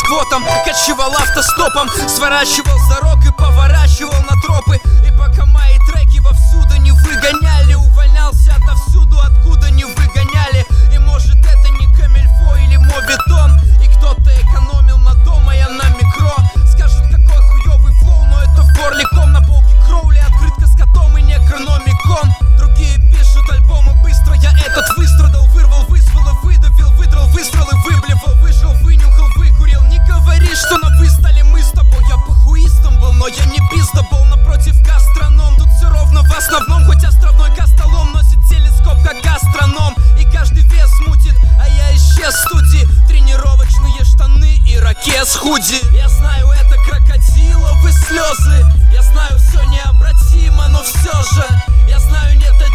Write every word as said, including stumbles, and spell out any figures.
сквотом, кочевал автостопом, сворачивал с дорог и поворачивал на тропы. И пока мои треки вовсюду не выгоняли, увольнялся отовсюду, откуда не выгоняли. И может это не камильфо или моветон, и кто-то экономил на дома, я на микро. Скажут, какой хуёвый флоу, но это в горле ком. На полке Кроули открытка с котом и некрономикон. Другие пишут альбомы быстро, я этот выстрадал. Вырвал, вызвал и выдавил, выдрал выстрел и выблевал. Выжил, вынюхал, выкурил. Не говори, что на вы стали мы с тобой. Я похуистом был, но я не пиздобол. Напротив гастроном, тут все ровно в основном. Хоть островной костолом носит телескоп, как астроном. И каждый вес мутит, а я исчез в студии. Тренировочные штаны и ракет с худи. Я знаю, это крокодиловы слезы. Я знаю, все необратимо, но все же. Я знаю, нет